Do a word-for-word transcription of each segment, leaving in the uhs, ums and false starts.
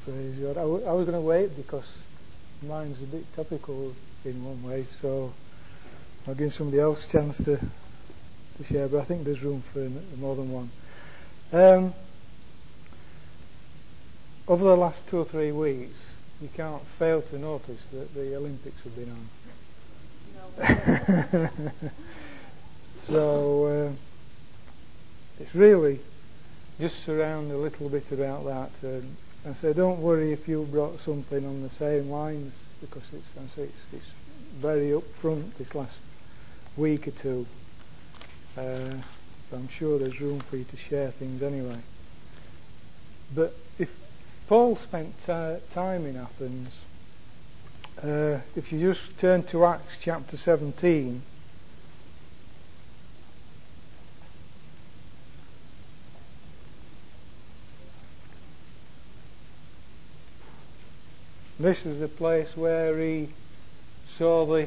Praise God. I, w- I was going to wait because mine's a bit topical in one way, so I'll give somebody else a chance to to share, but I think there's room for an, more than one. Um, over the last two or three weeks, you can't fail to notice that the Olympics have been on. No. so uh, it's really just surround a little bit about that, and, and say don't worry if you brought something on the same lines, because it's I say it's, it's very upfront this last week or two. Uh, but I'm sure there's room for you to share things anyway. But if Paul spent uh, time in Athens, uh, if you just turn to Acts chapter seventeen, this is the place where he saw the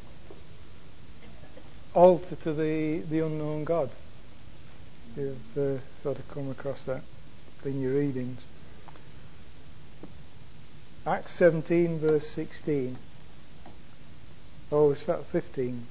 altar to the, the unknown God. You've uh, sort of come across that in your readings. Acts seventeen verse sixteen. Oh, is that fifteen?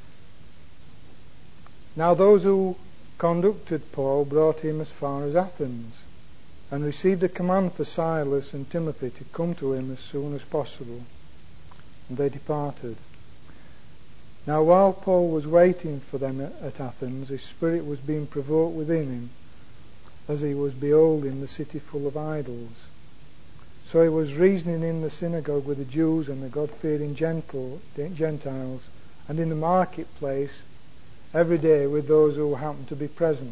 Now those who conducted Paul brought him as far as Athens, and received a command for Silas and Timothy to come to him as soon as possible. And they departed. Now while Paul was waiting for them at Athens, his spirit was being provoked within him, as he was beholding the city full of idols. So he was reasoning in the synagogue with the Jews and the God-fearing Gentiles, and in the marketplace every day with those who happened to be present.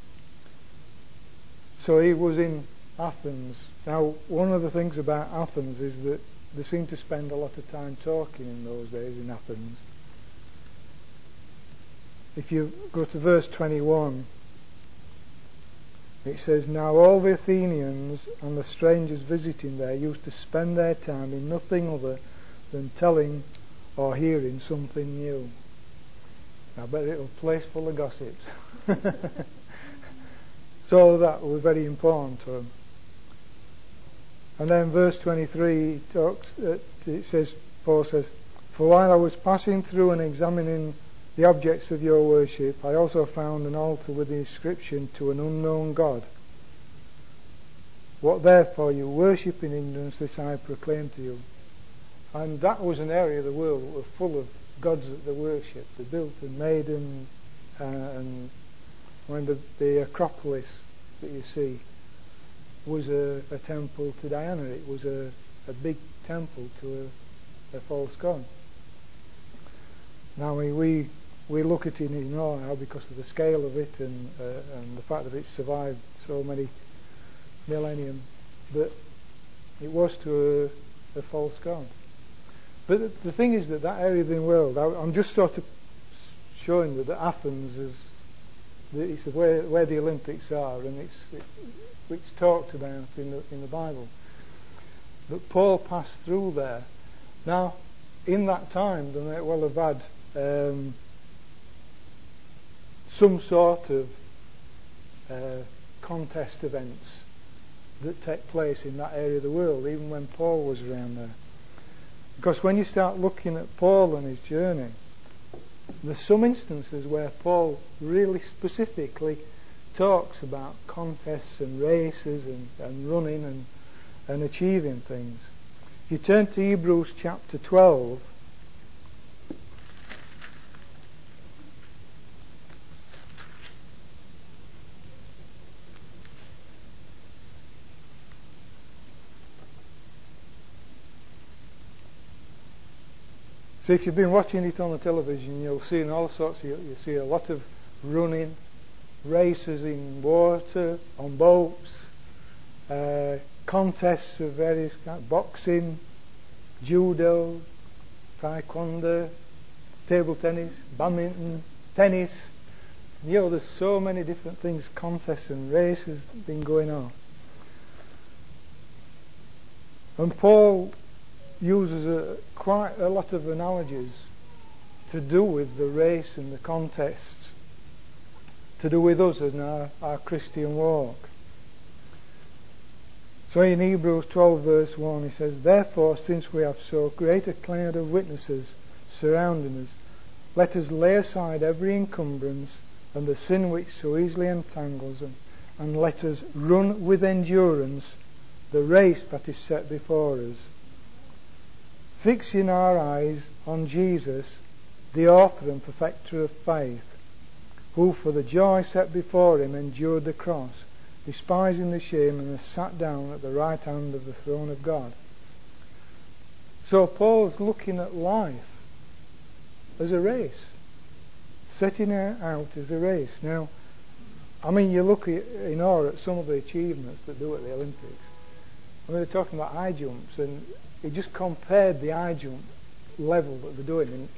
So he was in Athens. Now, one of the things about Athens is that they seemed to spend a lot of time talking in those days in Athens. If you go to verse twenty-one, it says, Now all the Athenians and the strangers visiting there used to spend their time in nothing other than telling or hearing something new. I bet it was a place full of gossips. So that was very important to them. And then verse twenty-three talks, uh, it says, Paul says, For while I was passing through and examining the objects of your worship, I also found an altar with the inscription, To an unknown God. What therefore you worship in ignorance, this I proclaim to you. And that was an area of the world that was full of gods that they worshipped. They built and made them, uh, and when the, the Acropolis that you see was a, a temple to Diana. It was a, a big temple to a, a false god. Now we, we we look at it in awe now because of the scale of it and uh, and the fact that it's survived so many millennium, but it was to a, a false god. But the, the thing is that that area of the world, I, I'm just sort of showing that, that Athens is that it's where where the Olympics are, and it's it, it's talked about in the in the Bible. That Paul passed through there. Now, in that time, they may well have had um, some sort of uh, contest events that take place in that area of the world, even when Paul was around there. Because when you start looking at Paul and his journey, there's some instances where Paul really specifically talks about contests and races and, and running and, and achieving things. If you turn to Hebrews chapter twelve, so if you've been watching it on the television, you'll see all sorts of, you'll see a lot of running, races in water, on boats, uh, contests of various kinds, boxing, judo, taekwondo, table tennis, badminton, tennis. You know, there's so many different things, contests and races been going on. And Paul uses a, quite a lot of analogies to do with the race and the contests, to do with us in our, our Christian walk. So in Hebrews twelve verse one, he says, "Therefore, since we have so great a cloud of witnesses surrounding us, let us lay aside every encumbrance and the sin which so easily entangles us, and let us run with endurance the race that is set before us, fixing our eyes on Jesus, the author and perfecter of faith, who for the joy set before him endured the cross, despising the shame, and has sat down at the right hand of the throne of God." So Paul's looking at life as a race, setting it out as a race. Now, I mean, you look at, in awe at some of the achievements that do at the Olympics. I mean, they're talking about high jumps, and he just compared the high jump level that they're doing. And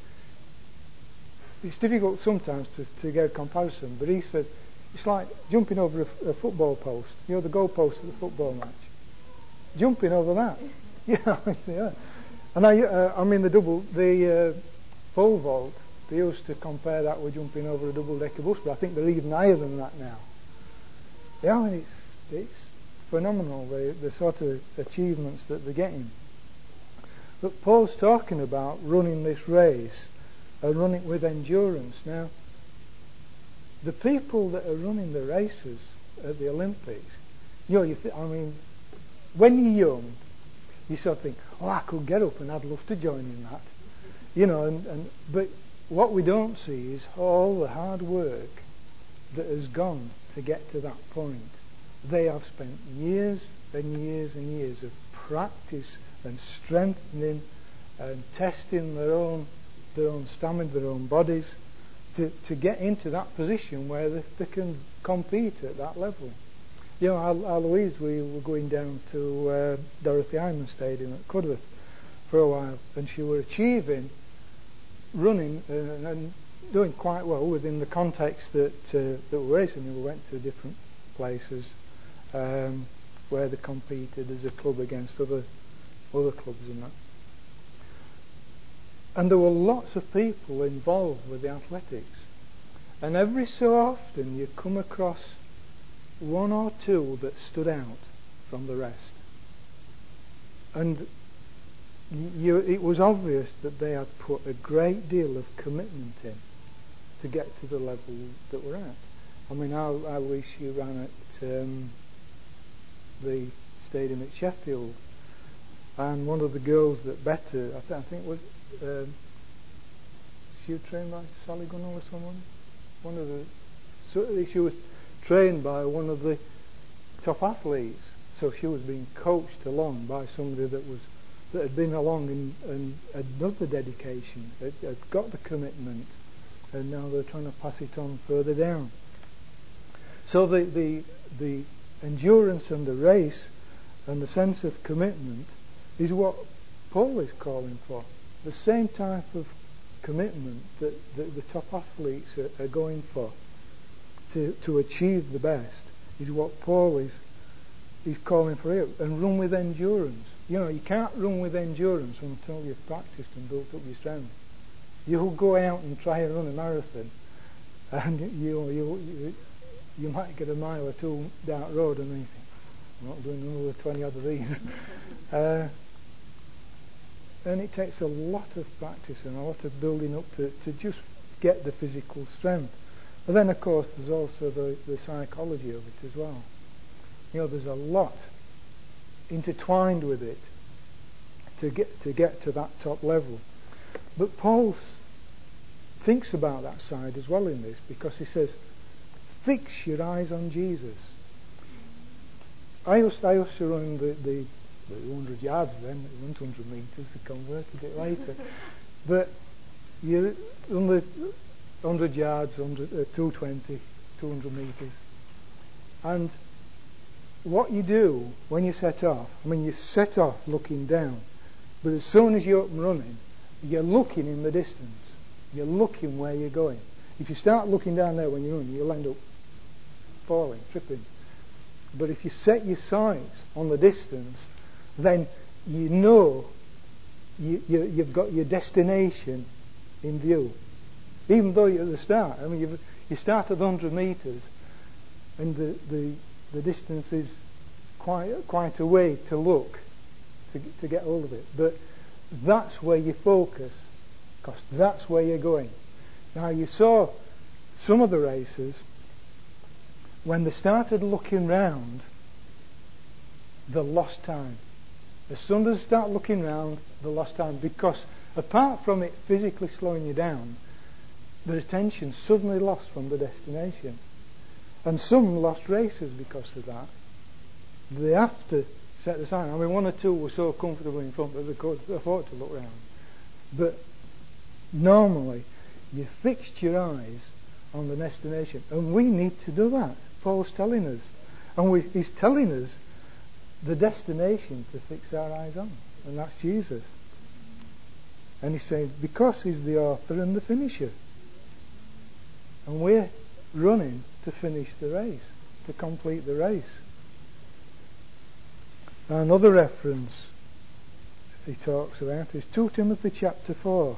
it's difficult sometimes to, to get a comparison, but he says it's like jumping over a, a football post, you know, the goal post of the football match. Jumping over that. Yeah, yeah. And I, uh, I mean, the double, the uh, pole vault, they used to compare that with jumping over a double-decker bus, but I think they're even higher than that now. Yeah, I mean, it's, it's phenomenal, the, the sort of achievements that they're getting. But Paul's talking about running this race and running with endurance. Now, the people that are running the races at the Olympics, you know, you th- I mean, when you're young, you sort of think, oh, I could get up and I'd love to join in that. You know, and, and but what we don't see is all the hard work that has gone to get to that point. They have spent years and years and years of practice and strengthening and testing their own their own stamina, their own bodies, to, to get into that position where they, they can compete at that level. You know, our, our Louise, we were going down to uh, Dorothy Hyman Stadium at Cudworth for a while, and she were achieving running uh, and doing quite well within the context that uh, that we were racing. We went to different places um, where they competed as a club against other other clubs and that. And there were lots of people involved with the athletics. And every so often you come across one or two that stood out from the rest. And you, it was obvious that they had put a great deal of commitment in to get to the level that we're at. I mean, I, I wish you ran at um, the stadium at Sheffield, and one of the girls that better, I, th- I think was, um, she was trained by Sally Gunnell or someone. One of the, so she was trained by one of the top athletes, so she was being coached along by somebody that was that had been along and, and had done the dedication, had, had got the commitment, and now they're trying to pass it on further down. So the the the endurance and the race and the sense of commitment is what Paul is calling for. The same type of commitment that, that the top athletes are, are going for to to achieve the best is what Paul is is calling for here. And run with endurance. You know, you can't run with endurance until you've practiced and built up your strength. You'll go out and try and run a marathon, and you you you, you might get a mile or two down the road, and then you think, I'm not doing another twenty odd of these. uh, and it takes a lot of practice and a lot of building up to, to just get the physical strength. But then, of course, there's also the, the psychology of it as well. You know, there's a lot intertwined with it to get to get to that top level. But Paul thinks about that side as well in this, because he says, fix your eyes on Jesus. I used, I used to run the, the, the one hundred yards then, it wasn't one hundred metres, they converted it later. But you run the one hundred yards, one hundred, uh, two twenty, two hundred metres. And what you do when you set off, I mean, you set off looking down, but as soon as you're up and running, you're looking in the distance. You're looking where you're going. If you start looking down there when you're running, you'll end up falling, tripping. But if you set your sights on the distance, then you know you, you, you've got your destination in view. Even though you're at the start, I mean, you've, you start at one hundred metres, and the, the, the distance is quite quite a way to look to to get hold of it. But that's where you focus, because that's where you're going. Now, you saw some of the races, when they started looking round, they lost time. As soon as they start looking round, they lost time, because apart from it physically slowing you down, their attention suddenly lost from the destination. And some lost races because of that. They have to set the sign. I mean, one or two were so comfortable in front that they could afford to look round. But normally, you fixed your eyes on the destination. And we need to do that. Paul's telling us. And we, he's telling us the destination to fix our eyes on. And that's Jesus. And he's saying, because he's the author and the finisher. And we're running to finish the race, to complete the race. Another reference he talks about is Second Timothy chapter four.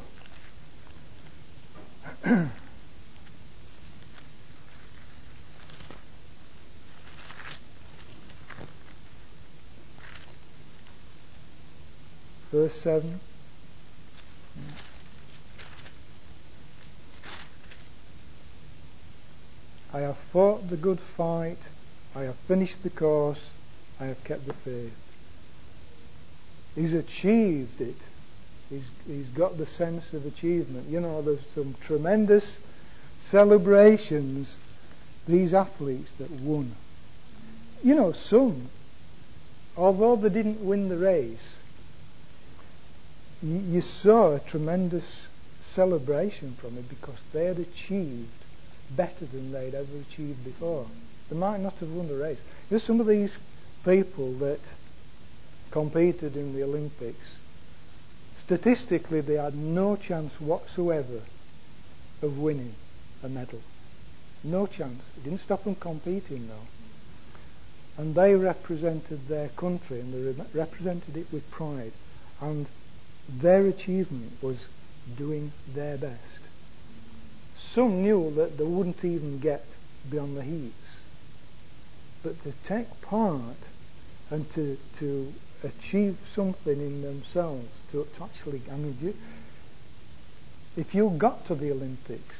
Verse seven. I have fought the good fight, I have finished the course, I have kept the faith. He's achieved it. He's, he's got the sense of achievement. You know, there's some tremendous celebrations, these athletes that won. You know, some, although they didn't win the race, you, you saw a tremendous celebration from it because they had achieved better than they'd ever achieved before. They might not have won the race. There's some of these people that competed in the Olympics, statistically they had no chance whatsoever of winning a medal. No chance. It didn't stop them competing though. And they represented their country, and they re- represented it with pride. And their achievement was doing their best. Some knew that they wouldn't even get beyond the heats. But to take part and to to achieve something in themselves, to, to actually, I mean, you, if you got to the Olympics,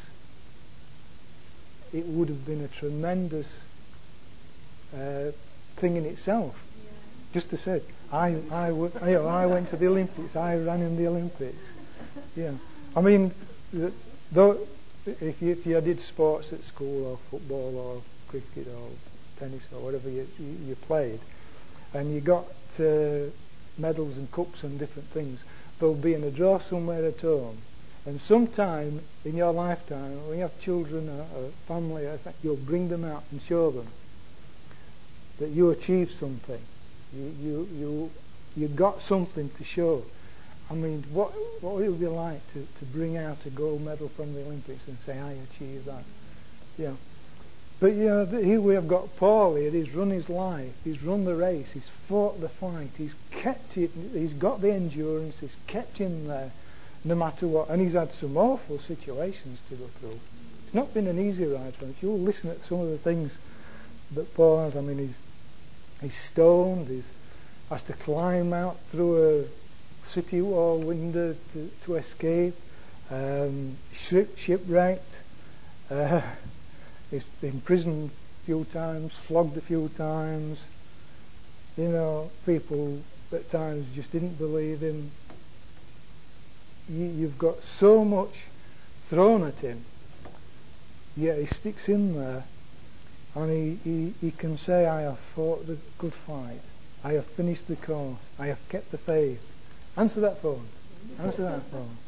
it would have been a tremendous uh, thing in itself. Yeah. Just to say, I I, w- I, you know, I went to the Olympics, I ran in the Olympics. Yeah, I mean, though. If you, if you did sports at school, or football, or cricket, or tennis, or whatever you, you, you played, and you got uh, medals and cups and different things, there'll be in a drawer somewhere at home. And sometime in your lifetime, when you have children or, or family, you'll bring them out and show them that you achieved something. You you you, you got something to show. I mean, what what would it be like to, to bring out a gold medal from the Olympics and say, I achieved that? Yeah. But, you know, here we have got Paul here. He's run his life. He's run the race. He's fought the fight. He's kept it. He's got the endurance. He's kept him there no matter what. And he's had some awful situations to go through. It's not been an easy ride for him. If you listen at some of the things that Paul has, I mean, he's, he's stoned. He's has to climb out through a city wall window to, to escape, um, ship, shipwrecked, uh, he's been imprisoned a few times, flogged a few times. You know, people at times just didn't believe him. You, you've got so much thrown at him, yet he sticks in there, and he, he, he can say, I have fought the good fight, I have finished the course, I have kept the faith. Answer that phone. Answer that phone.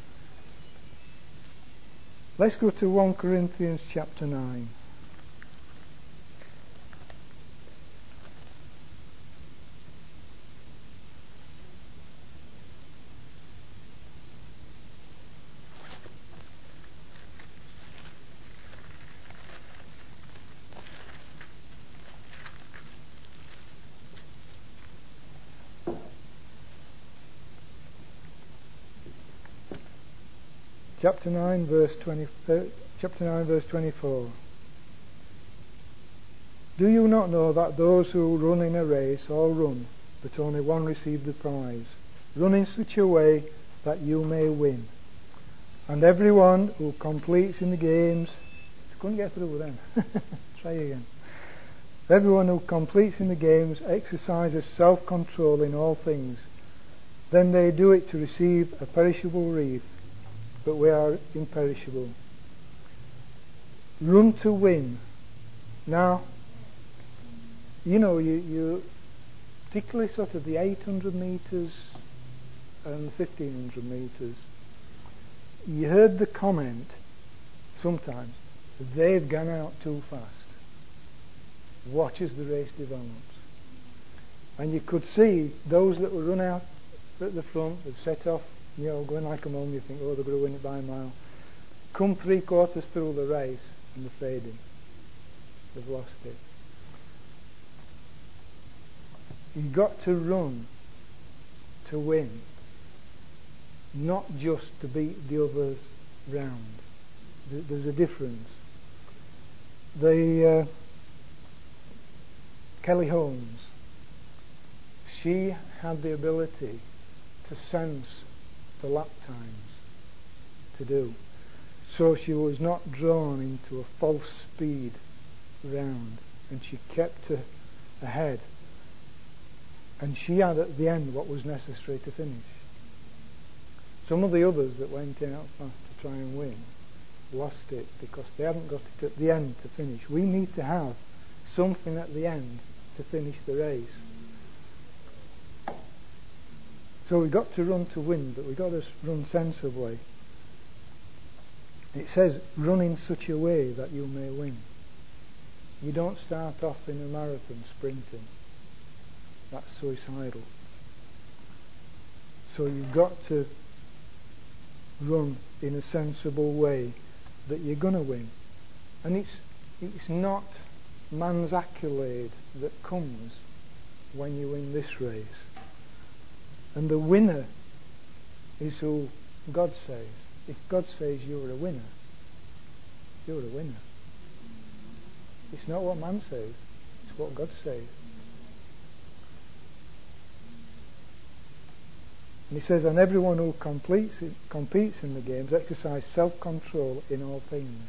Let's go to First Corinthians chapter nine. Chapter nine, verse twenty. Uh, chapter nine, verse twenty-four. Do you not know that those who run in a race all run, but only one receives the prize? Run in such a way that you may win. And everyone who completes in the games... Couldn't get through then. Try again. Everyone who completes in the games exercises self-control in all things. Then they do it to receive a perishable wreath, but we are imperishable. Run to win. Now, you know, you, you particularly sort of the eight hundred metres and fifteen hundred metres, you heard the comment sometimes, they've gone out too fast. Watch as the race develops. And you could see those that would run out at the front, that set off, you know, going like a mum, you think, oh, they're going to win it by a mile. Come three quarters through the race, and they're fading. They've lost it. You've got to run to win, not just to beat the others round. There's a difference. The uh, Kelly Holmes, she had the ability to sense the lap times to do, so she was not drawn into a false speed round, and she kept her ahead, and she had at the end what was necessary to finish. Some of the others that went out fast to try and win lost it because they hadn't got it at the end to finish. We need to have something at the end to finish the race. So we've got to run to win, but we've got to run sensibly. It says, run in such a way that you may win. You don't start off in a marathon sprinting. That's suicidal. So you've got to run in a sensible way that you're going to win. And it's it's not man's accolade that comes when you win this race. And the winner is who God says. If God says you're a winner, you're a winner. It's not what man says, it's what God says. And he says, and everyone who completes it, competes in the games exercise self-control in all things.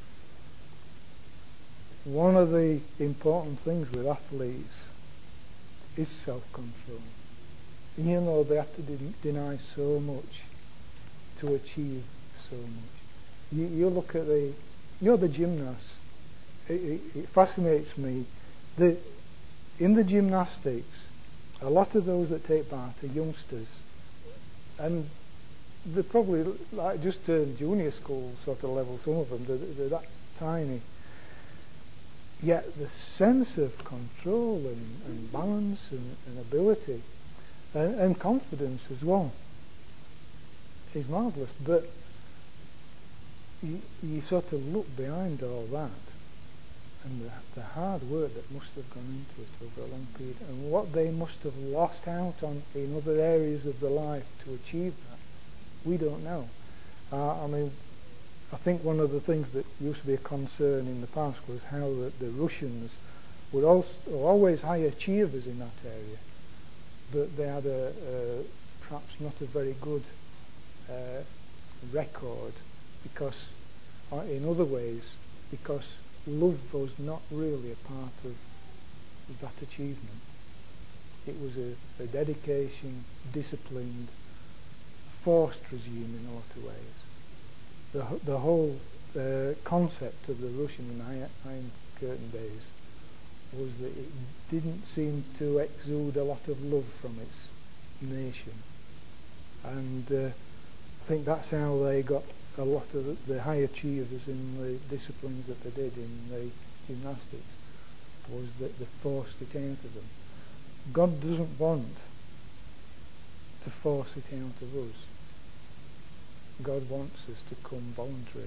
One of the important things with athletes is self-control. You know, they have to de- deny so much to achieve so much. You, you look at the, you know, the gymnasts. It, it, it fascinates me. The, in the gymnastics, a lot of those that take part are youngsters. And they're probably like just turned junior school sort of level, some of them, they're, they're that tiny. Yet the sense of control and, and balance and, and ability and, and confidence as well is marvellous. But you, you sort of look behind all that and the, the hard work that must have gone into it over a long period, and what they must have lost out on in other areas of their life to achieve that, we don't know. Uh, I mean, I think one of the things that used to be a concern in the past was how the, the Russians were also, always high achievers in that area, but they had a, a perhaps not a very good uh, record because, uh, in other ways, because love was not really a part of that achievement. It was a, a dedication, disciplined, forced regime in a lot of ways. The, the whole uh, concept of the Russian Iron Curtain days was that it didn't seem to exude a lot of love from its nation. And uh, I think that's how they got a lot of the, the high achievers in the disciplines that they did in the gymnastics, was that they forced it out of them. God doesn't want to force it out of us. God wants us to come voluntary.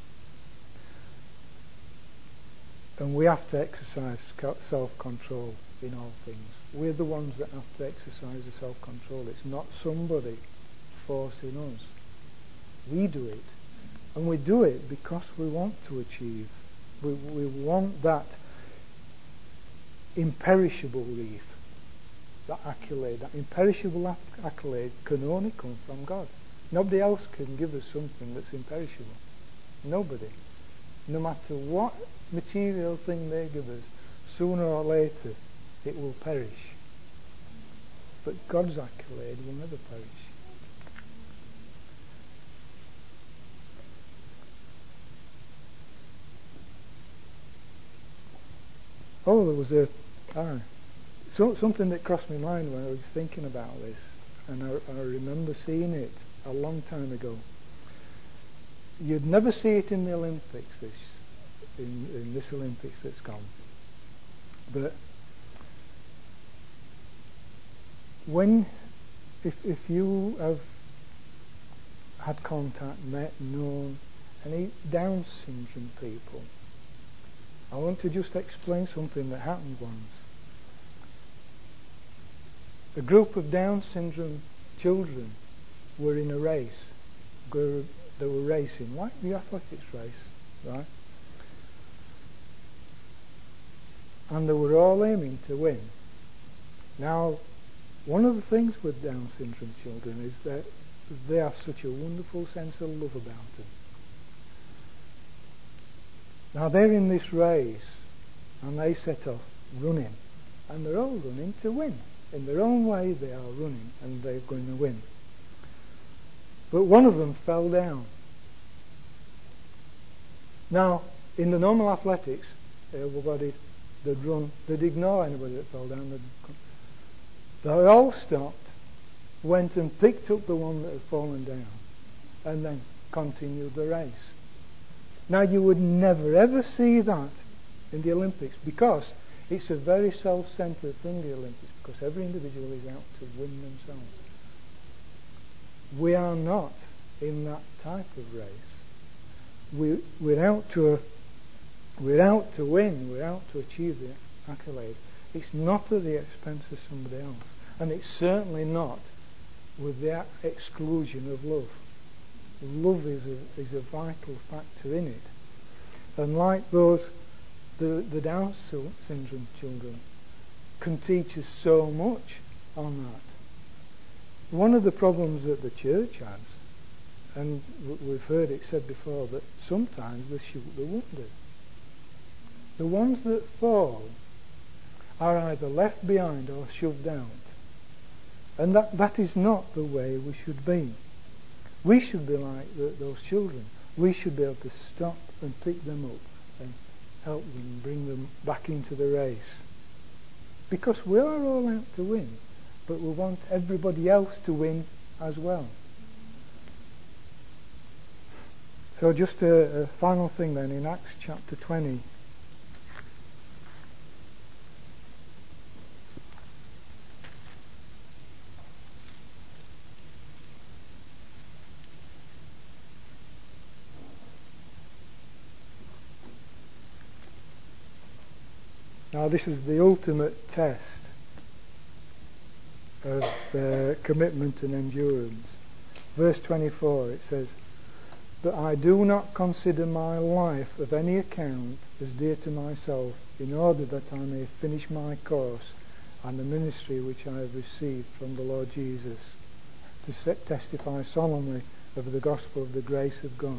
And we have to exercise self-control in all things. We're the ones that have to exercise the self-control. It's not somebody forcing us. We do it. And we do it because we want to achieve. We, we want that. imperishable wreath, that accolade, that imperishable acc- accolade can only come from God. Nobody else can give us something that's imperishable. Nobody. No matter what material thing they give us, sooner or later it will perish. But God's accolade will never perish. Oh, there was a ah, so, something that crossed my mind when I was thinking about this, and I, I remember seeing it a long time ago. You'd never see it in the Olympics, this in, in this Olympics that's gone. But when, if if you have had contact, met, known any Down syndrome people, I want to just explain something that happened once. A group of Down syndrome children were in a race. They were racing, like the athletics race, right? And they were all aiming to win. Now, one of the things with Down syndrome children is that they have such a wonderful sense of love about them. Now they're in this race, and they set off running, and they're all running to win. In their own way they are running, and they're going to win. But one of them fell down. Now, in the normal athletics, everybody, they'd run, they'd ignore anybody that fell down. They'd, they all stopped, went and picked up the one that had fallen down, and then continued the race. Now, you would never ever see that in the Olympics, because it's a very self-centered thing, the Olympics, because every individual is out to win themselves. We are not in that type of race. We, we're out to we're out to win. We're out to achieve the accolade. It's not at the expense of somebody else, and it's certainly not with the exclusion of love. Love is a, is a vital factor in it, and like those the the Down syndrome children can teach us so much on that. One of the problems that the church has, and we've heard it said before, that sometimes they shoot the wounded. The ones that fall are either left behind or shoved out. And that, that is not the way we should be. We should be like the, those children. We should be able to stop and pick them up and help them, bring them back into the race. Because we are all out to win, but we want everybody else to win as well. So just a, a final thing then, in Acts chapter twenty. Now this is the ultimate test of uh, commitment and endurance. Verse twenty-four, it says, "But I do not consider my life of any account as dear to myself, in order that I may finish my course and the ministry which I have received from the Lord Jesus, to set, testify solemnly of the gospel of the grace of God."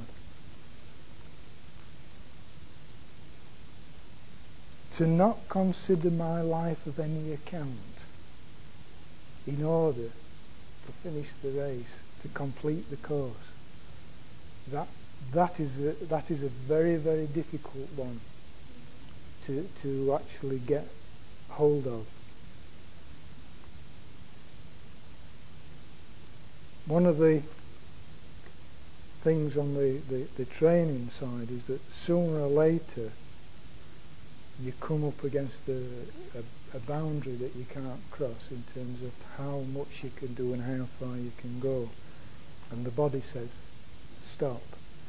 To not consider my life of any account, in order to finish the race, to complete the course. That that is a, that is a very, very difficult one to to actually get hold of. One of the things on the, the, the training side is that sooner or later you come up against a, a, a boundary that you can't cross in terms of how much you can do and how far you can go. And the body says, stop.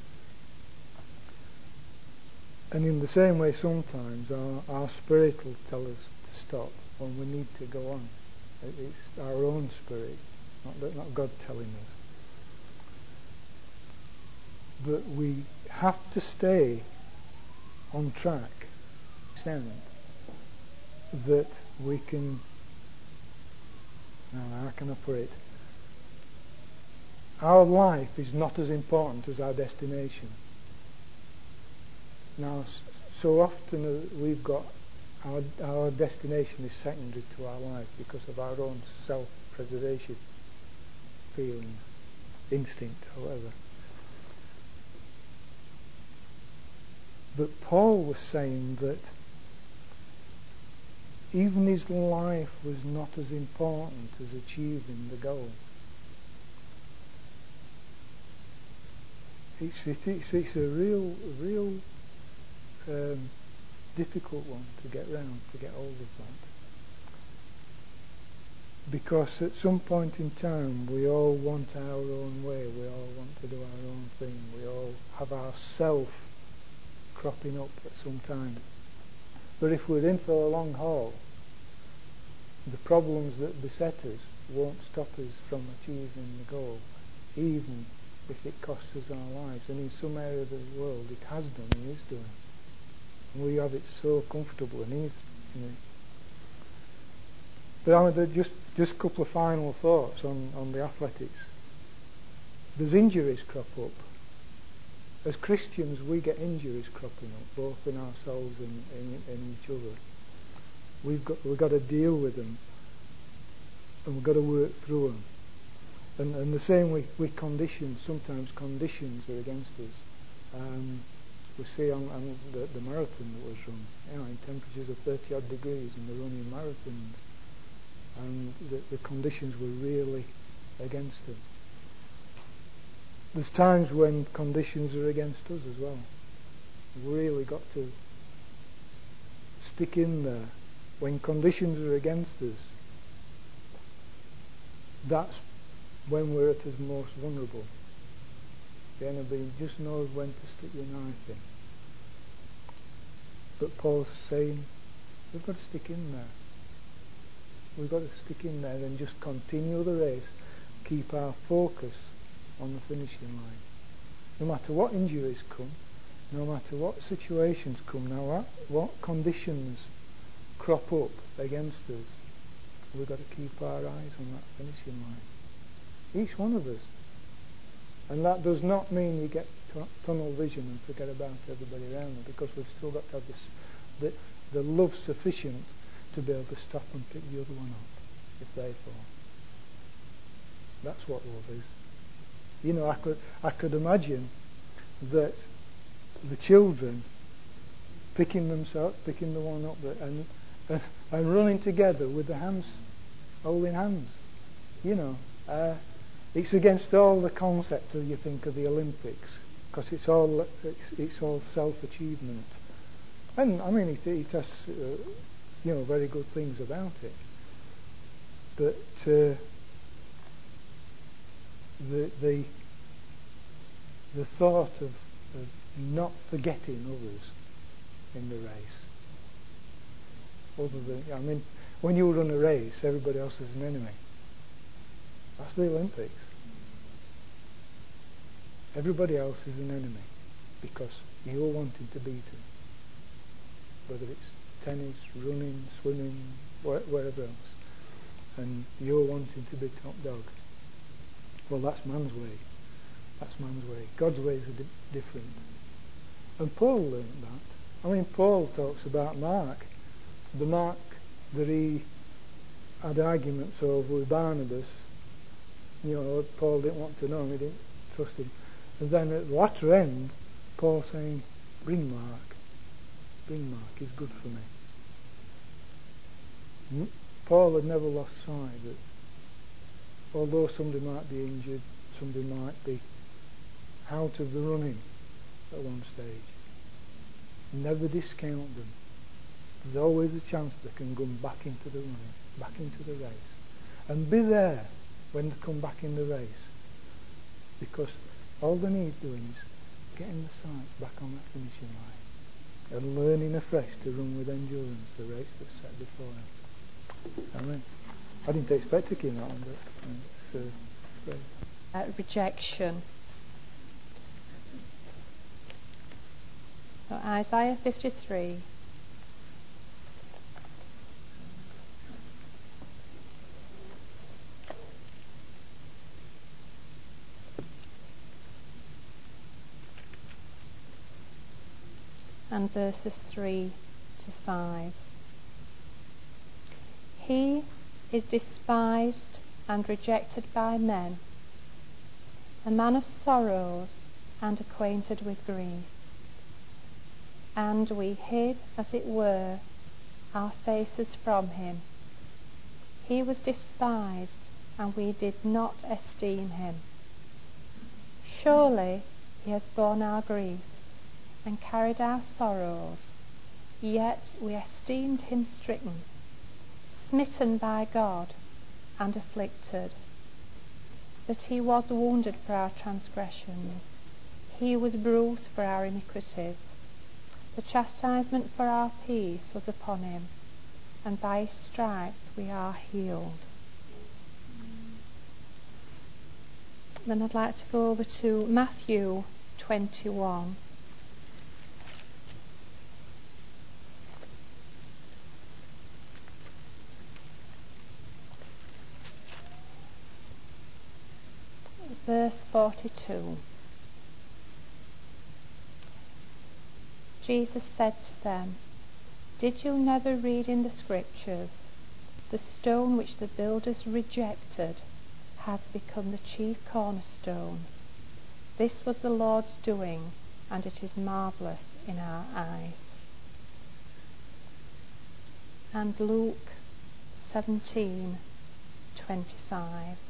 And in the same way, sometimes our, our spirit will tell us to stop when we need to go on. It's our own spirit, not, not God telling us. But we have to stay on track. Stand. that we can, now how can I put it? Our life is not as important as our destination. Now, so often uh, we've got our, our destination is secondary to our life because of our own self-preservation feelings, instinct, however. But Paul was saying that even his life was not as important as achieving the goal. It's, it's, it's a real, real um, difficult one to get round, to get hold of that. Because at some point in time we all want our own way, we all want to do our own thing, we all have our self cropping up at some time. But if we're in for a long haul, the problems that beset us won't stop us from achieving the goal, even if it costs us our lives. And in some area of the world it has done and is doing. And we have it so comfortable and easy. You know. But I mean, just just a couple of final thoughts on, on the athletics. There's injuries crop up. As Christians we get injuries cropping up, both in ourselves and in, in each other. We've got we've got to deal with them, and we've got to work through them. And, and the same with, with conditions. Sometimes conditions are against us. Um, we see on, on the, the marathon that was run, you know, in temperatures of thirty odd degrees, and they're running marathons, and the, the conditions were really against them. There's times when conditions are against us as well. We've really got to stick in there. When conditions are against us, that's when we're at its most vulnerable. The enemy just knows when to stick your knife in. But Paul's saying, we've got to stick in there. We've got to stick in there and just continue the race, keep our focus on the finishing line. No matter what injuries come, no matter what situations come, now what, what conditions crop up against us, we've got to keep our eyes on that finishing line. Each one of us. And that does not mean you get t- tunnel vision and forget about everybody around you, because we've still got to have this, the, the love sufficient to be able to stop and pick the other one up if they fall. That's what love is. You know, I could I could imagine that the children picking themselves, picking the one up, that, and, and and running together with the hands, holding hands. You know, uh, it's against all the concept of you think of the Olympics, because it's all it's, it's all self-achievement, and I mean it, it has uh, you know very good things about it, but. Uh, The, the the thought of, of not forgetting others in the race. Other than, I mean, when you run a race, everybody else is an enemy. That's the Olympics. Everybody else is an enemy because you're wanting to beat them. Whether it's tennis, running, swimming, wh- wherever else, and you're wanting to be top dog. Well, that's man's way. That's man's way. God's ways are di- different. And Paul learned that. I mean, Paul talks about Mark. The Mark that he had arguments over with Barnabas. You know, Paul didn't want to know him. He didn't trust him. And then at the latter end, Paul saying, bring Mark. Bring Mark. He's good for me. Hmm? Paul had never lost sight that although somebody might be injured, somebody might be out of the running at one stage, never discount them. There's always a chance they can come back into the running, back into the race. And be there when they come back in the race. Because all they need doing is getting the sights back on that finishing line and learning afresh to run with endurance the race that's set before them. Amen. I didn't expect to keep that one, but it's uh, great. Uh, rejection. So Isaiah fifty-three. and verses three to five. He is despised and rejected by men, a man of sorrows and acquainted with grief. And we hid, as it were, our faces from him. He was despised, and we did not esteem him. Surely he has borne our griefs and carried our sorrows, yet we esteemed him stricken, smitten by God, and afflicted. But he was wounded for our transgressions, he was bruised for our iniquities. The chastisement for our peace was upon him, and by his stripes we are healed. Then I'd like to go over to Matthew twenty-one. Verse forty-two. Jesus said to them, "Did you never read in the Scriptures, the stone which the builders rejected has become the chief cornerstone? This was the Lord's doing, and it is marvellous in our eyes." And Luke seventeen twenty-five.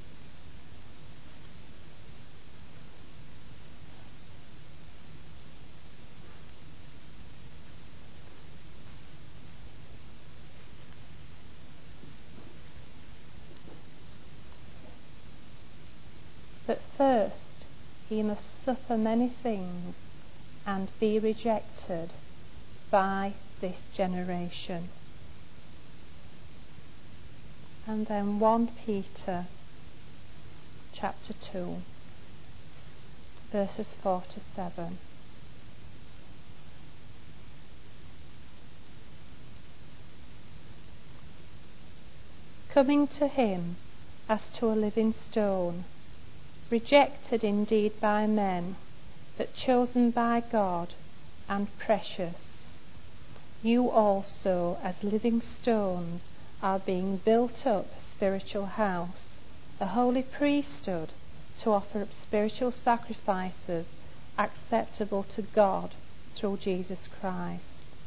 But first he must suffer many things and be rejected by this generation. And then First Peter chapter two, verses four to seven. Coming to him as to a living stone, rejected indeed by men, but chosen by God and precious. You also, as living stones, are being built up a spiritual house, a holy priesthood, to offer up spiritual sacrifices acceptable to God through Jesus Christ.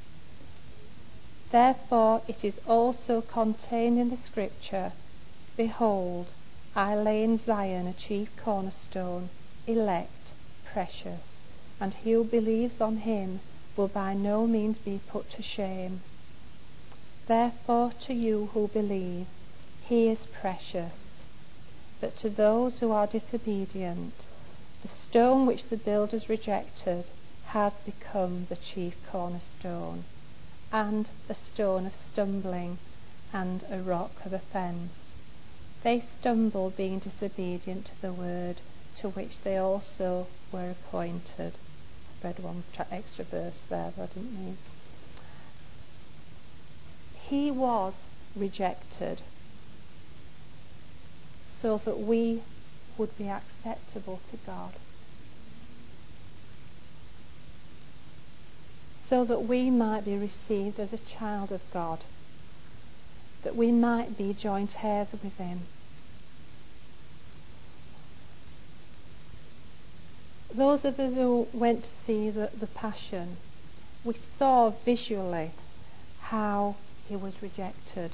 Therefore it is also contained in the Scripture, "Behold, I lay in Zion a chief cornerstone, elect, precious, and he who believes on him will by no means be put to shame." Therefore to you who believe, he is precious. But to those who are disobedient, the stone which the builders rejected has become the chief cornerstone, and a stone of stumbling, and a rock of offence. They stumble, being disobedient to the word, to which they also were appointed. I read one extra verse there, but I didn't mean. He was rejected so that we would be acceptable to God, so that we might be received as a child of God, that we might be joint heirs with him. Those of us who went to see the, the Passion, we saw visually how he was rejected.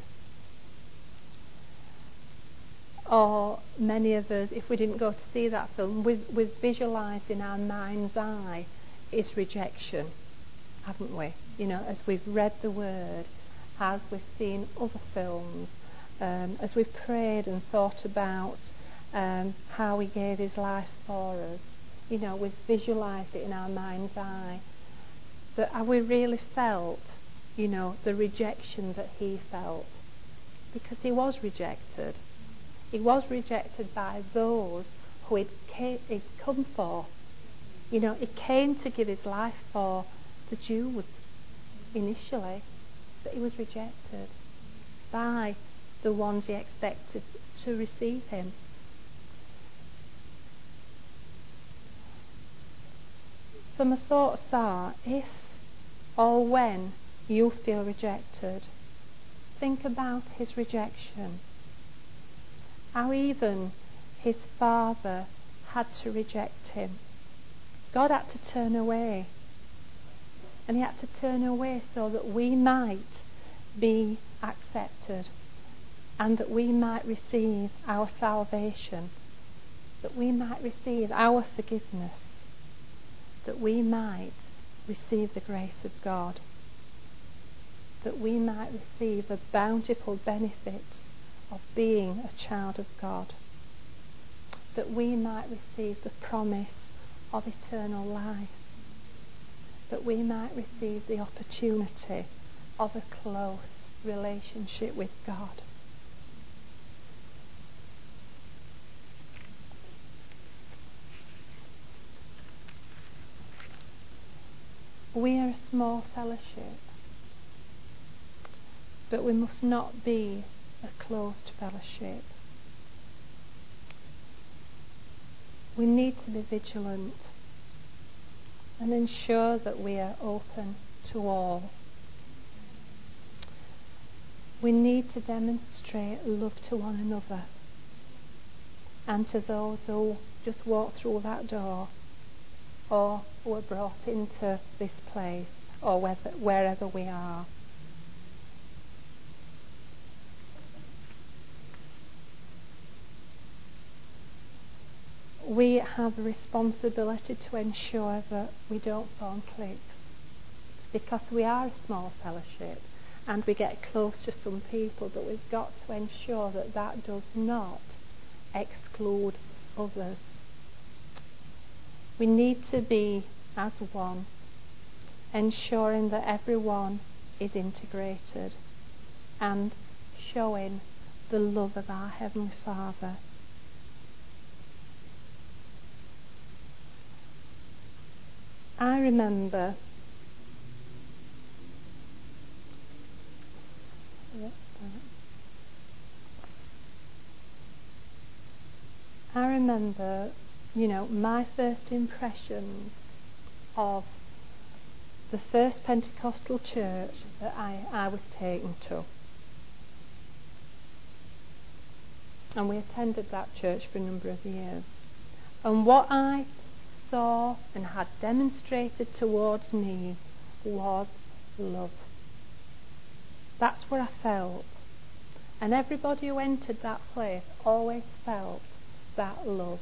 Or many of us, if we didn't go to see that film, we've, we've visualised in our mind's eye his rejection, haven't we? You know, as we've read the Word, as we've seen other films, um, as we've prayed and thought about um, how he gave his life for us. You know, we've visualised it in our mind's eye. But have we really felt, you know, the rejection that he felt? Because he was rejected. He was rejected by those who he'd, came, he'd come for. You know, he came to give his life for the Jews initially, but he was rejected by the ones he expected to receive him. So my thoughts are, if or when you feel rejected, think about his rejection. How even his father had to reject him. God had to turn away. And he had to turn away so that we might be accepted and that we might receive our salvation, that we might receive our forgiveness, that we might receive the grace of God, that we might receive the bountiful benefits of being a child of God, that we might receive the promise of eternal life, that we might receive the opportunity of a close relationship with God. We are a small fellowship, but we must not be a closed fellowship. We need to be vigilant and ensure that we are open to all. We need to demonstrate love to one another and to those who just walk through that door or who are brought into this place or whether, wherever we are. We have a responsibility to ensure that we don't form cliques, because we are a small fellowship and we get close to some people, but we've got to ensure that that does not exclude others. We need to be as one, ensuring that everyone is integrated and showing the love of our Heavenly Father. I remember I remember, you know, my first impressions of the first Pentecostal church that I, I was taken to. And we attended that church for a number of years. And what I saw and had demonstrated towards me was love. That's what I felt. And everybody who entered that place always felt that love.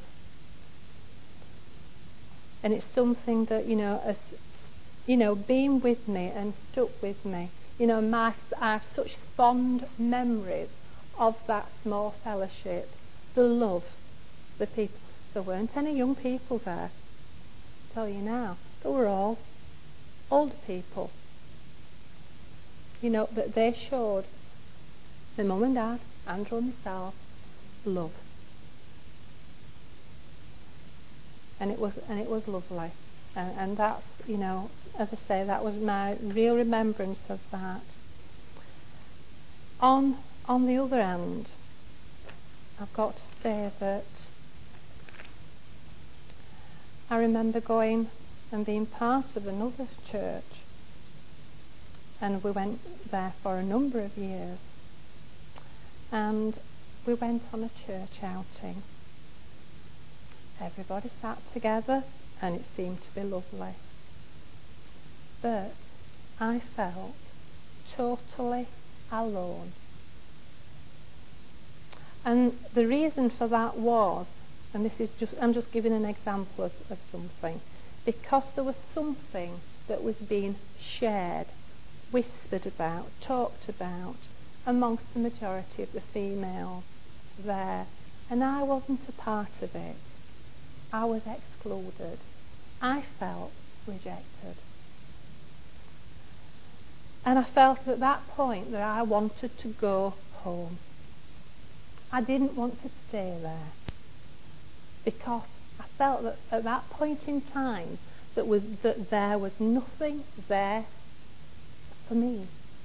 And it's something that, you know, has, you know, been with me and stuck with me. You know, my, I have such fond memories of that small fellowship. The love, the people. There weren't any young people there. I'll tell you now. They were all older people. You know, but they showed my mum and dad, Andrew and myself, love. And it was and it was lovely. And, and that's, you know, as I say, that was my real remembrance of that. On on the other hand, I've got to say that I remember going and being part of another church, and we went there for a number of years, and we went on a church outing. Everybody sat together and it seemed to be lovely. But I felt totally alone. And the reason for that was, and this is just, I'm just giving an example of, of something, because there was something that was being shared, whispered about, talked about amongst the majority of the females there, and I wasn't a part of it. I was excluded. I felt rejected. And I felt at that point that I wanted to go home. I didn't want to stay there, because I felt that at that point in time that was that there was nothing there for me.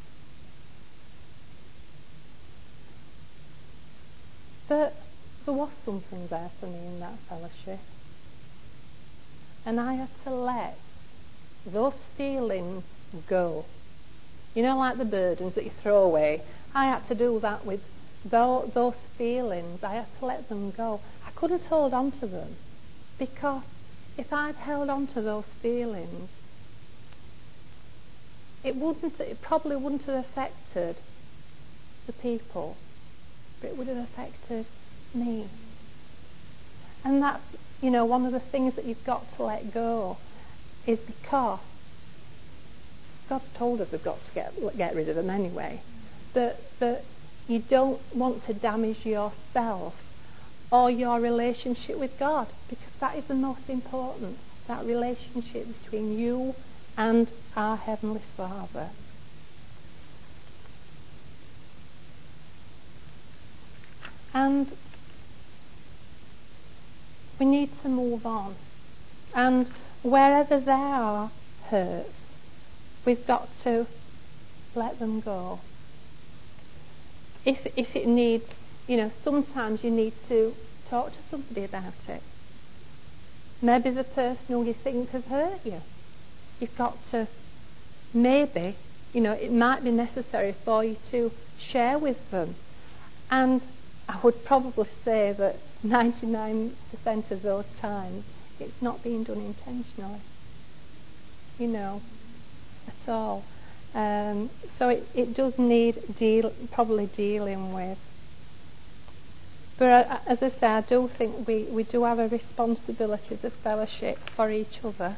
But there was something there for me in that fellowship. And I had to let those feelings go. You know, like the burdens that you throw away. I had to do that with those, those feelings. I had to let them go. I couldn't hold on to them, because if I'd held on to those feelings, it wouldn't. It probably wouldn't have affected the people, but it would have affected me. And that's, you know, one of the things that you've got to let go, is because God's told us we've got to get get rid of them anyway. That that you don't want to damage yourself or your relationship with God, because that is the most important. That relationship between you and our Heavenly Father. And we need to move on. And wherever there are hurts, we've got to let them go. If if it needs, you know, sometimes you need to talk to somebody about it. Maybe the person who you think has hurt you. You've got to, maybe, you know, it might be necessary for you to share with them. And I would probably say that ninety-nine percent of those times it's not being done intentionally, you know, at all. Um, so it, it does need deal, probably dealing with. But uh, as I say, I do think we, we do have a responsibility as a fellowship for each other,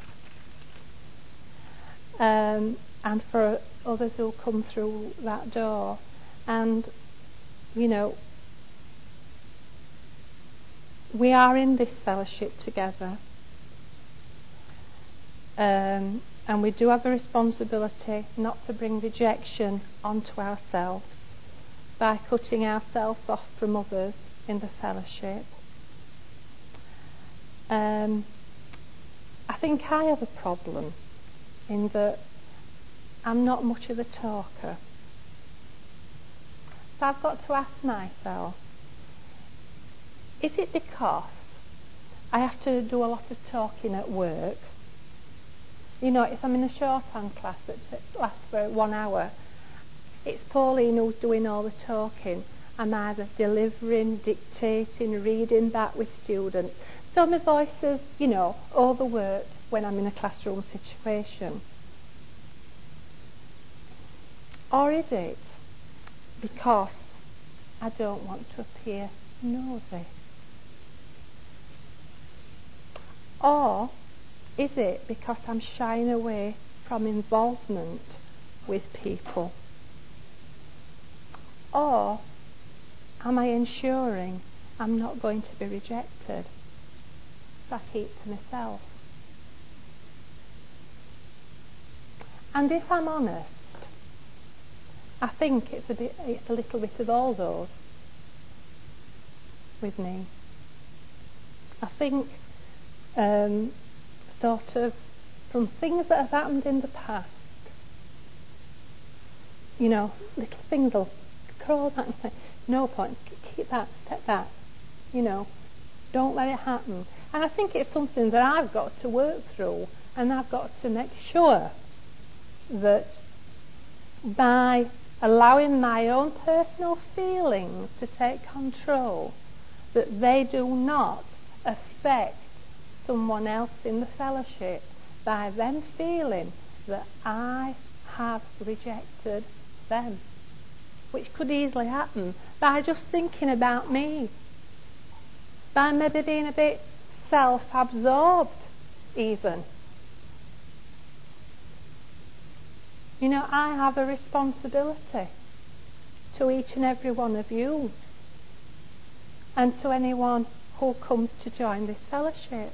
um, and for others who come through that door. And, you know, we are in this fellowship together, um, and we do have a responsibility not to bring rejection onto ourselves by cutting ourselves off from others in the fellowship. Um, I think I have a problem in that I'm not much of a talker. So I've got to ask myself, is it because I have to do a lot of talking at work? You know, if I'm in a shorthand class that lasts for one hour, it's Pauline who's doing all the talking. I'm either delivering, dictating, reading back with students. So my voice is, you know, overworked when I'm in a classroom situation. Or is it because I don't want to appear nosy? Or is it because I'm shying away from involvement with people? Or am I ensuring I'm not going to be rejected if I keep to myself? And if I'm honest, I think it's a bit, it's a little bit of all those with me. I think um, sort of from things that have happened in the past, you know, little things will crawl back and say, no point, keep that, step back, you know, don't let it happen. And I think it's something that I've got to work through, and I've got to make sure that by allowing my own personal feelings to take control, that they do not affect someone else in the fellowship by them feeling that I have rejected them, which could easily happen by just thinking about me, by maybe being a bit self-absorbed even. You know, I have a responsibility to each and every one of you, and to anyone who comes to join this fellowship.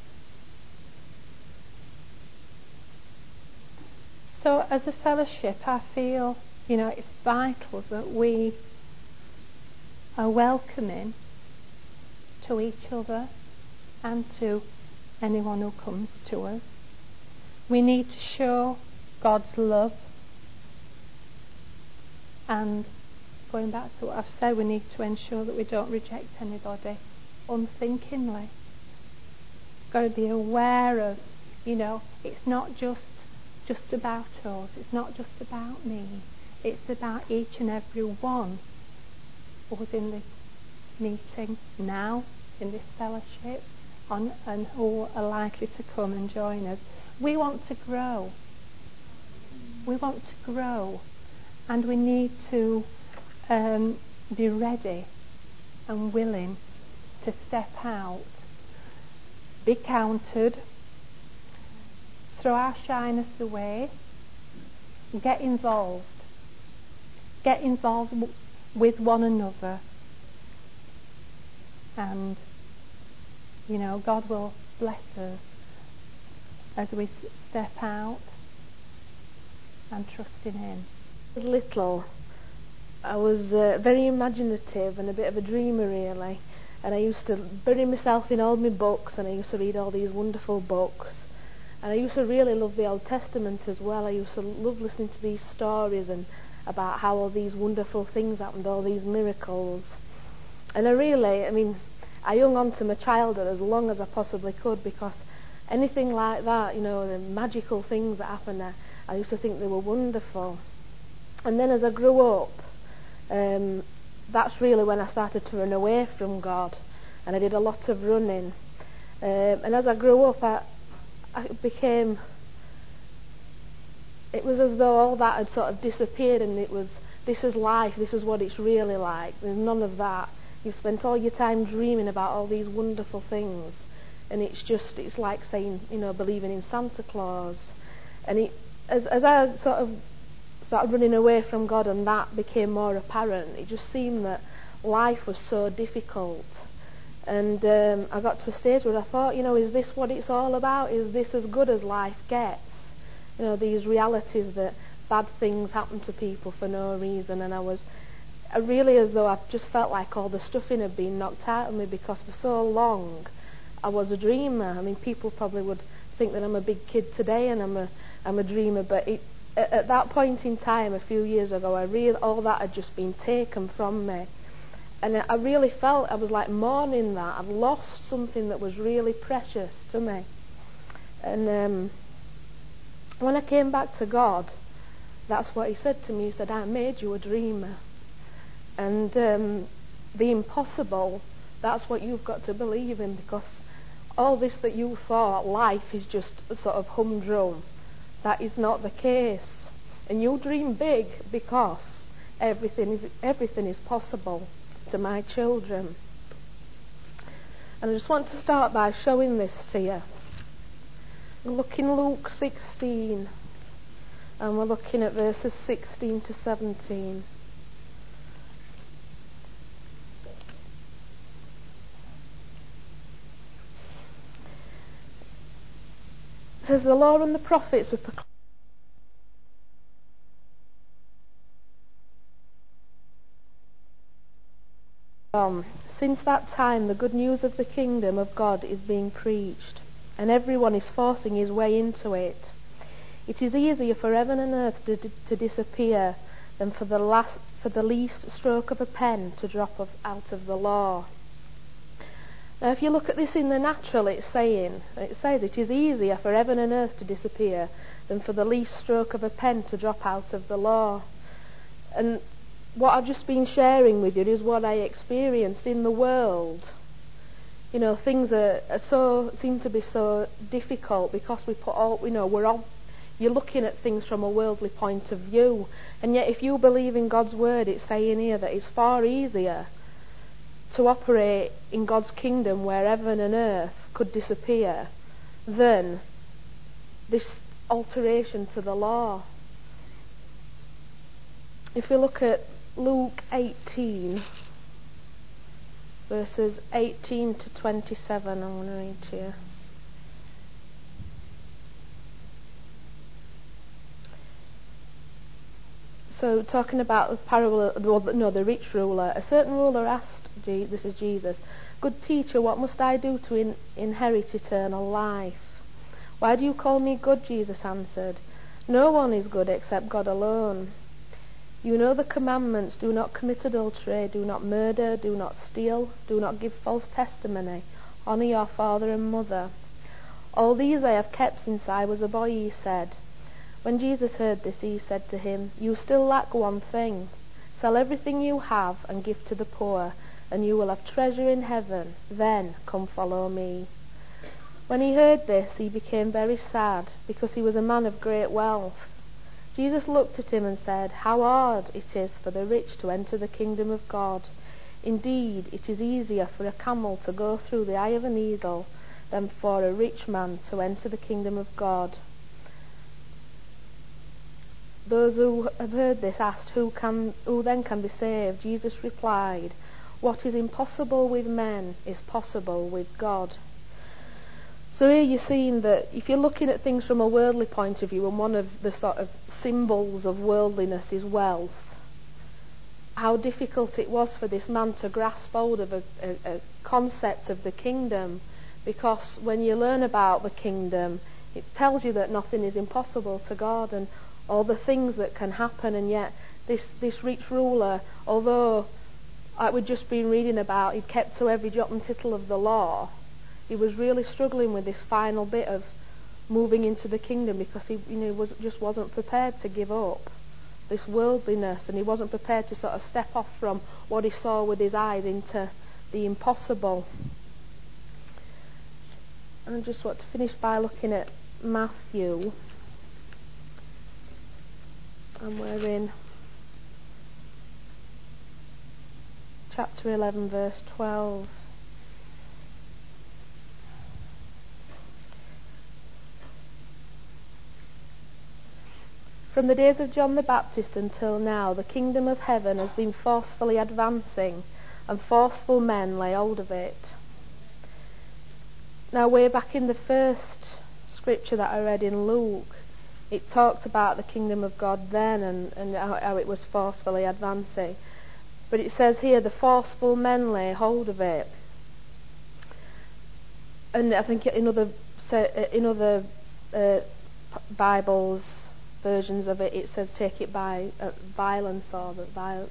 So as a fellowship, I feel, you know, it's vital that we are welcoming to each other and to anyone who comes to us. We need to show God's love. And going back to what I've said, we need to ensure that we don't reject anybody unthinkingly. We've got to be aware of, you know, it's not just just about us. It's not just about me. It's about each and every one who's in this meeting now, in this fellowship, on, and who are likely to come and join us. We want to grow. We want to grow. And we need to um, be ready and willing to step out, be counted, throw our shyness away, get involved. Get involved w- with one another. And, you know, God will bless us as we s- step out and trust in Him. Little, I was uh, very imaginative and a bit of a dreamer, really. And I used to bury myself in all my books, and I used to read all these wonderful books. And I used to really love the Old Testament as well. I used to love listening to these stories and about how all these wonderful things happened, all these miracles. And I really, I mean, I hung on to my childhood as long as I possibly could, because anything like that, you know, the magical things that happened, I, I used to think they were wonderful. And then as I grew up, um, that's really when I started to run away from God, and I did a lot of running. Um, and as I grew up, I, I became, it was as though all that had sort of disappeared, and it was, this is life, this is what it's really like. There's none of that. You've spent all your time dreaming about all these wonderful things, and it's just, it's like saying, you know, believing in Santa Claus. And it, as, as I sort of started running away from God and that became more apparent, it just seemed that life was so difficult. And um, I got to a stage where I thought, you know, is this what it's all about? Is this as good as life gets? You know, these realities that bad things happen to people for no reason. And I was I really as though I just felt like all the stuffing had been knocked out of me, because for so long I was a dreamer. I mean, people probably would think that I'm a big kid today and I'm a I'm a dreamer, but it, at, at that point in time, a few years ago, I really, all that had just been taken from me. And I really felt, I was like mourning that. I'd lost something that was really precious to me. And um, when I came back to God, that's what He said to me. He said, I made you a dreamer. And um, the impossible, that's what you've got to believe in, because all this that you thought life is just a sort of humdrum, that is not the case. And you dream big, because everything is everything is possible to my children. And I just want to start by showing this to you. Look in Luke sixteen, and we're looking at verses sixteen to seventeen. It says, the law and the prophets were proclaimed. Um, since that time, the good news of the kingdom of God is being preached, and everyone is forcing his way into it. It is easier for heaven and earth to, to disappear than for the last, for the least stroke of a pen to drop of, out of the law. Now, if you look at this in the natural, it's saying, it says it is easier for heaven and earth to disappear than for the least stroke of a pen to drop out of the law. And what I've just been sharing with you is what I experienced in the world. You know, things are, are so seem to be so difficult because we put all, you know, we're all, you're looking at things from a worldly point of view, and yet if you believe in God's word, it's saying here that it's far easier to operate in God's kingdom where heaven and earth could disappear than this alteration to the law. If we look at Luke eighteen, verses eighteen to twenty-seven, I'm going to read to you. So, talking about the parable, well, no, the rich ruler. A certain ruler asked, this is Jesus, "Good teacher, what must I do to in, inherit eternal life?" "Why do you call me good?" Jesus answered. "No one is good except God alone. You know the commandments: do not commit adultery, do not murder, do not steal, do not give false testimony, honour your father and mother. All these I have kept since I was a boy," he said. When Jesus heard this, he said to him, "You still lack one thing. Sell everything you have and give to the poor, and you will have treasure in heaven. Then come follow me." When he heard this, he became very sad, because he was a man of great wealth. Jesus looked at him and said, "How hard it is for the rich to enter the kingdom of God. Indeed, it is easier for a camel to go through the eye of a needle than for a rich man to enter the kingdom of God." Those who have heard this asked, who can, who then can be saved? Jesus replied, "What is impossible with men is possible with God." So here you're seeing that if you're looking at things from a worldly point of view, and one of the sort of symbols of worldliness is wealth, how difficult it was for this man to grasp hold of a, a, a concept of the kingdom, because when you learn about the kingdom, it tells you that nothing is impossible to God, and all the things that can happen. And yet this, this rich ruler, although like we've just been reading about, he'd kept to every jot and tittle of the law, he was really struggling with this final bit of moving into the kingdom, because he you know, was, just wasn't prepared to give up this worldliness, and he wasn't prepared to sort of step off from what he saw with his eyes into the impossible. And I just want to finish by looking at Matthew. And we're in chapter eleven, verse twelve. From the days of John the Baptist until now, the kingdom of heaven has been forcefully advancing, and forceful men lay hold of it. Now, way back in the first scripture that I read in Luke, it talked about the kingdom of God then, and, and how, how it was forcefully advancing. But it says here, the forceful men lay hold of it. And I think in other in other uh, Bibles, versions of it, it says take it by uh, violence, or the violence.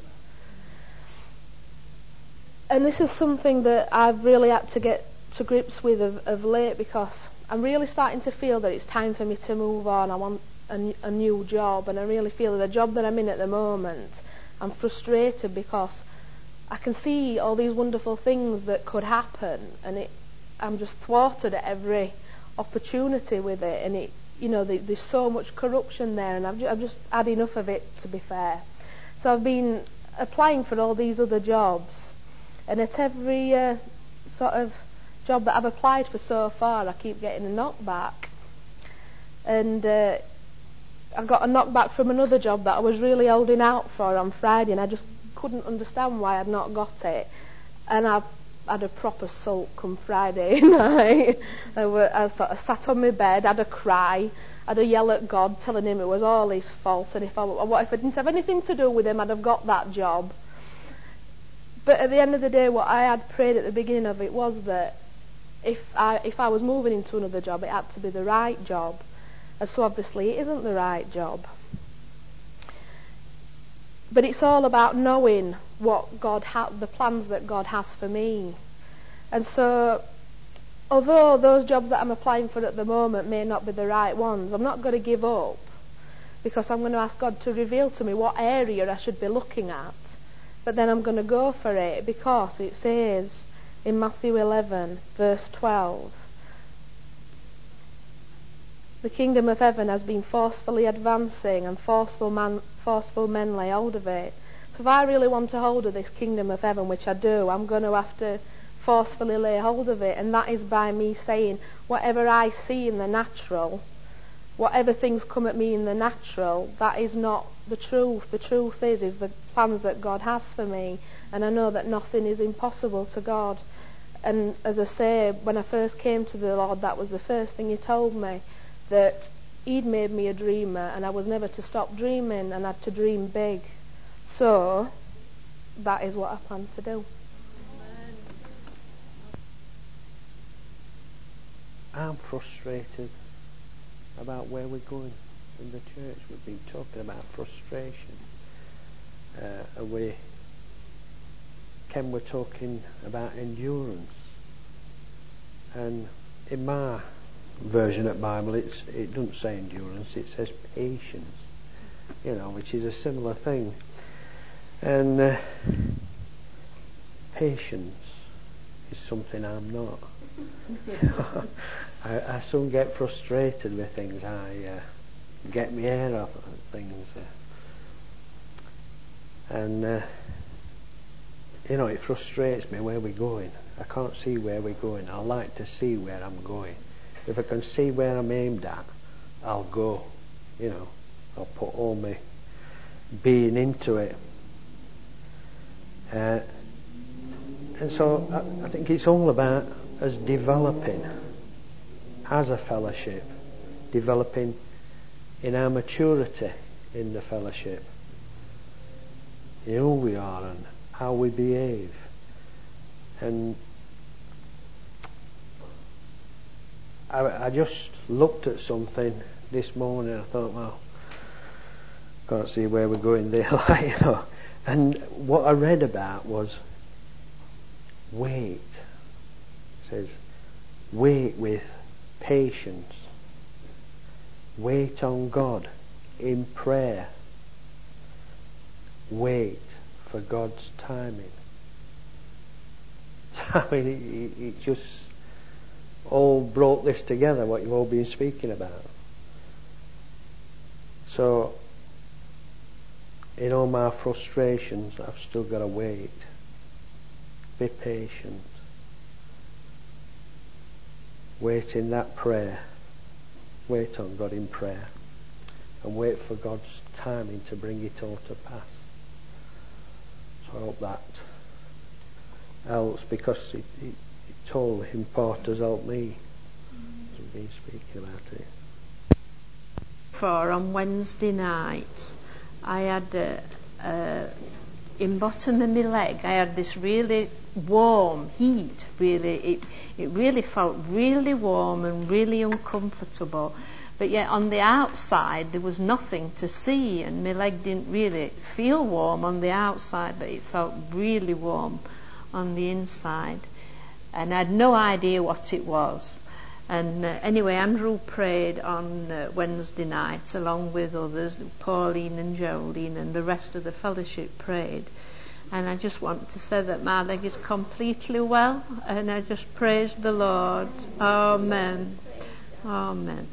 And this is something that I've really had to get to grips with of, of late, because I'm really starting to feel that it's time for me to move on. I want a, a new job, and I really feel that the job that I'm in at the moment, I'm frustrated because I can see all these wonderful things that could happen, and it, I'm just thwarted at every opportunity with it, and it you know, the, there's so much corruption there, and I've, ju- I've just had enough of it, to be fair. So I've been applying for all these other jobs, and at every uh, sort of job that I've applied for so far, I keep getting a knockback. And uh, I got a knockback from another job that I was really holding out for on Friday, and I just couldn't understand why I'd not got it. And I had a proper sulk come Friday night. I, were, I sort of sat on my bed, had a cry, had a yell at God, telling him it was all his fault, and if I, what if I didn't have anything to do with him, I'd have got that job. But at the end of the day, what I had prayed at the beginning of it was that if I, if I was moving into another job, it had to be the right job. And so obviously it isn't the right job. But it's all about knowing what God ha- the plans that God has for me. And so, although those jobs that I'm applying for at the moment may not be the right ones, I'm not going to give up, because I'm going to ask God to reveal to me what area I should be looking at. But then I'm going to go for it, because it says in Matthew eleven, verse twelve, the kingdom of heaven has been forcefully advancing, and forceful, man, forceful men lay hold of it. So if I really want to hold of this kingdom of heaven, which I do, I'm going to have to forcefully lay hold of it. And that is by me saying, whatever I see in the natural, whatever things come at me in the natural, that is not the truth. The truth is, is the plans that God has for me. And I know that nothing is impossible to God. And as I say, when I first came to the Lord, that was the first thing He told me, that He'd made me a dreamer, and I was never to stop dreaming, and I had to dream big. So that is what I plan to do. I'm frustrated about where we're going in the church. We've been talking about frustration, uh, and we Ken were talking about endurance, and in my version of the Bible, it's, it doesn't say endurance, it says patience, you know, which is a similar thing. And uh, patience is something I'm not. I, I soon get frustrated with things. I uh, get my hair off at things. Uh, and, uh, you know, it frustrates me where we're going. I can't see where we're going. I like to see where I'm going. If I can see where I'm aimed at, I'll go. You know, I'll put all my being into it. Uh, and so I, I think it's all about us developing as a fellowship, developing in our maturity in the fellowship, in who we are and how we behave. And I, I just looked at something this morning. I thought, well, can't see where we're going there, like, you know. And what I read about was wait. It says, wait with patience. Wait on God in prayer. Wait for God's timing. I mean, it, it just all brought this together, what you've all been speaking about. So, in all my frustrations, I've still got to wait. Be patient. Wait in that prayer. Wait on God in prayer. And wait for God's timing to bring it all to pass. So I hope that helps, because it, it, it all in part has helped me as we've been speaking about it. For on Wednesday night, I had a, a, in bottom of my leg, I had this really warm heat. Really, it it really felt really warm and really uncomfortable. But yet on the outside there was nothing to see, and my leg didn't really feel warm on the outside, but it felt really warm on the inside. And I had no idea what it was. And uh, anyway, Andrew prayed on uh, Wednesday night along with others, Pauline and Jolene, and the rest of the fellowship prayed. And I just want to say that my leg is completely well, and I just praise the Lord. Amen. Amen.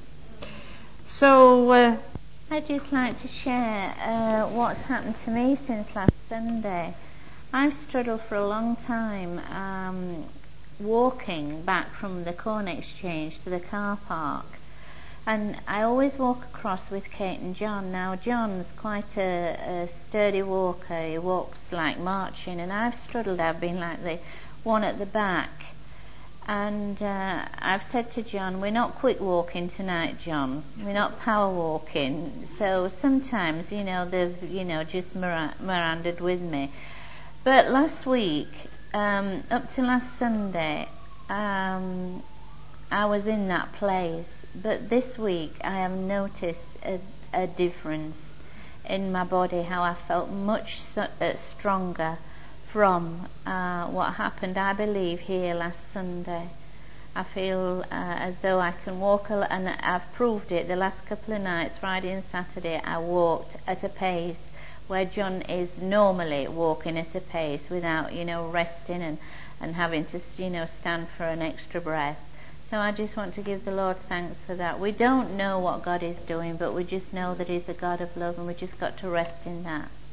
So uh, I'd just like to share uh, what's happened to me since last Sunday. I've struggled for a long time um, walking back from the Corn Exchange to the car park. And I always walk across with Kate and John. Now, John's quite a, a sturdy walker. He walks like marching, and I've struggled. I've been like the one at the back. And uh, I've said to John, we're not quick walking tonight, John. We're not power walking. So sometimes, you know, they've, you know, just mir- meandered with me. But last week, um, up to last Sunday, um, I was in that place. But this week, I have noticed a, a difference in my body, how I felt much so, uh, stronger from uh, what happened, I believe, here last Sunday. I feel uh, as though I can walk, a, and I've proved it. The last couple of nights, Friday and Saturday, I walked at a pace where John is normally walking at a pace without, you know, resting and, and having to, you know, stand for an extra breath. So I just want to give the Lord thanks for that. We don't know what God is doing, but we just know that He's a God of love, and we just got to rest in that.